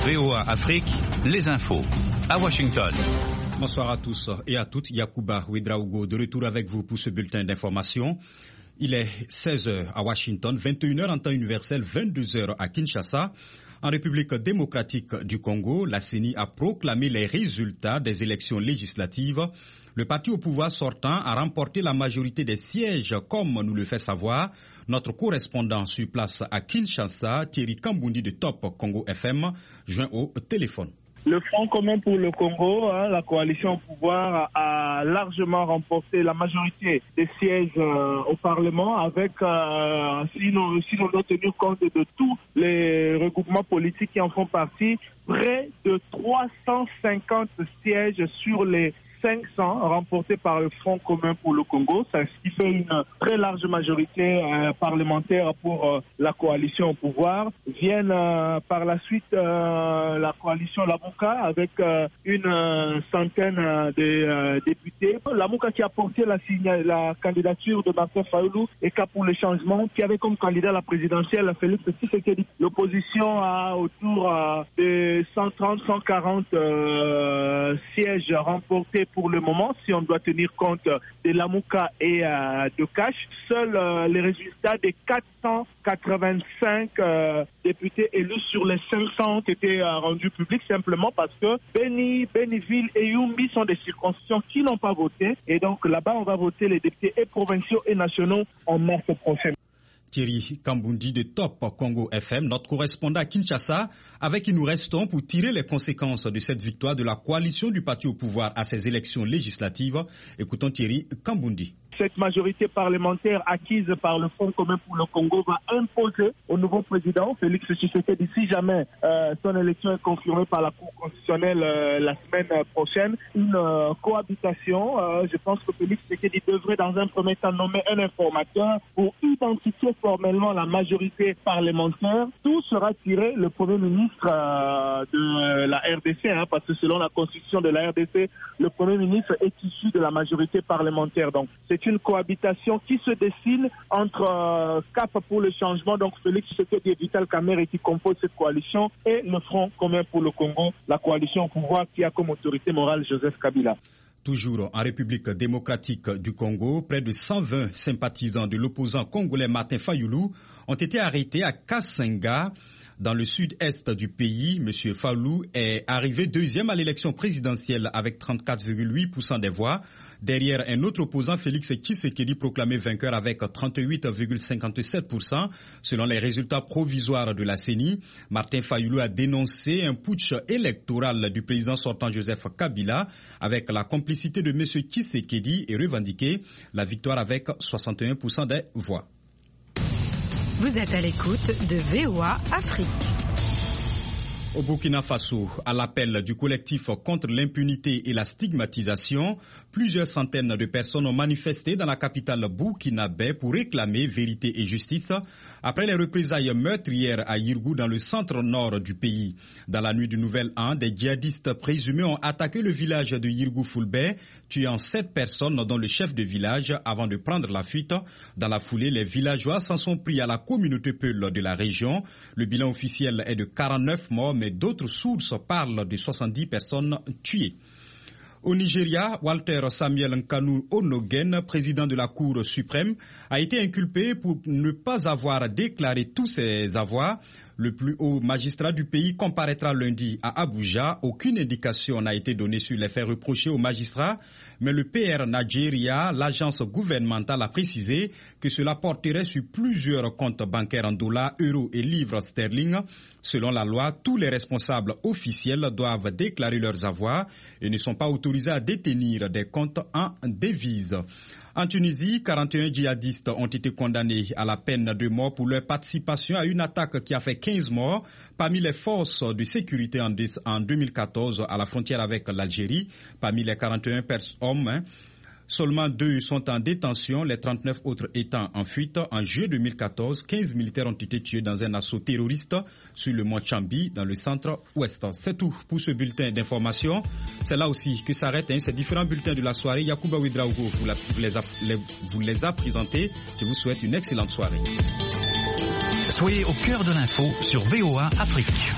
VOA Afrique, les infos. À Washington. Bonsoir à tous et à toutes. Yacouba Ouedraogo de retour avec vous pour ce bulletin d'information. Il est 16h à Washington, 21h en temps universel, 22h à Kinshasa. En République démocratique du Congo, la CENI a proclamé les résultats des élections législatives. Le parti au pouvoir sortant a remporté la majorité des sièges, comme nous le fait savoir notre correspondant sur place à Kinshasa, Thierry Kambundi de Top Congo FM, joint au téléphone. Le Front commun pour le Congo, la coalition au pouvoir, a largement remporté la majorité des sièges au Parlement avec, si l'on doit tenir compte de tous les regroupements politiques qui en font partie, près de 350 sièges sur les 500 remportés par le Front commun pour le Congo, ce qui fait une très large majorité parlementaire pour la coalition au pouvoir. Viennent par la suite la coalition Lamuka avec une centaine de députés. Lamuka qui a porté la candidature de Martin Fayulu et Cap pour le changement, qui avait comme candidat à la présidentielle Félix Tshisekedi. L'opposition a autour de 130-140 sièges remportés pour le moment, si on doit tenir compte de Lamuka et de Cash. Seuls les résultats des 485 députés élus sur les 500 ont été rendus publics simplement parce que Beni, Beniville et Yumbi sont des circonscriptions qui n'ont pas voté. Et donc là-bas, on va voter les députés et provinciaux et nationaux en mars prochain. Thierry Kambundi de Top Congo FM, notre correspondant à Kinshasa, avec qui nous restons pour tirer les conséquences de cette victoire de la coalition du parti au pouvoir à ces élections législatives. Écoutons Thierry Kambundi. Cette majorité parlementaire acquise par le Front commun pour le Congo va imposer au nouveau président, Félix Tshisekedi, si jamais son élection est confirmée par la Cour constitutionnelle la semaine prochaine, une cohabitation. Je pense que Félix Tshisekedi devrait dans un premier temps nommer un informateur pour identifier formellement la majorité parlementaire. Tout sera tiré le Premier ministre de la RDC, parce que selon la constitution de la RDC, le Premier ministre est issu de la majorité parlementaire. Donc c'est une cohabitation qui se dessine entre Cap pour le changement, donc Félix Tshisekedi et Vital Kamerhe qui composent cette coalition, et le Front commun pour le Congo, la coalition au pouvoir qui a comme autorité morale Joseph Kabila. Toujours en République démocratique du Congo, près de 120 sympathisants de l'opposant congolais Martin Fayulu ont été arrêtés à Kassenga, dans le sud-est du pays. Monsieur Fayulu est arrivé deuxième à l'élection présidentielle avec 34,8% des voix. Derrière un autre opposant, Félix Tshisekedi, proclamé vainqueur avec 38,57%. Selon les résultats provisoires de la CENI, Martin Fayulu a dénoncé un putsch électoral du président sortant Joseph Kabila avec la complicité de M. Tshisekedi et revendiqué la victoire avec 61% des voix. Vous êtes à l'écoute de VOA Afrique. Au Burkina Faso, à l'appel du collectif contre l'impunité et la stigmatisation, plusieurs centaines de personnes ont manifesté dans la capitale burkinabé pour réclamer vérité et justice après les représailles meurtrières à Yirgou dans le centre-nord du pays. Dans la nuit du Nouvel An, des djihadistes présumés ont attaqué le village de Yirgou-Foulbé, tuant 7 personnes dont le chef de village avant de prendre la fuite. Dans la foulée, les villageois s'en sont pris à la communauté Peul de la région. Le bilan officiel est de 49 morts, mais d'autres sources parlent de 70 personnes tuées. Au Nigeria, Walter Samuel Nkanu Onogen, président de la Cour suprême, a été inculpé pour ne pas avoir déclaré tous ses avoirs. Le plus haut magistrat du pays comparaîtra lundi à Abuja. Aucune indication n'a été donnée sur les faits reprochés au magistrat, mais le PR Nigeria, l'agence gouvernementale, a précisé que cela porterait sur plusieurs comptes bancaires en dollars, euros et livres sterling. Selon la loi, tous les responsables officiels doivent déclarer leurs avoirs et ne sont pas autorisés à détenir des comptes en devises. En Tunisie, 41 djihadistes ont été condamnés à la peine de mort pour leur participation à une attaque qui a fait 15 morts parmi les forces de sécurité en 2014 à la frontière avec l'Algérie. Parmi les 41 hommes, seulement 2 sont en détention, les 39 autres étant en fuite. En juillet 2014, 15 militaires ont été tués dans un assaut terroriste sur le mont Chambi, dans le centre-ouest. C'est tout pour ce bulletin d'information. C'est là aussi que s'arrêtent ces différents bulletins de la soirée. Yacouba Ouedraogo vous les a présentés. Je vous souhaite une excellente soirée. Soyez au cœur de l'info sur VOA Afrique.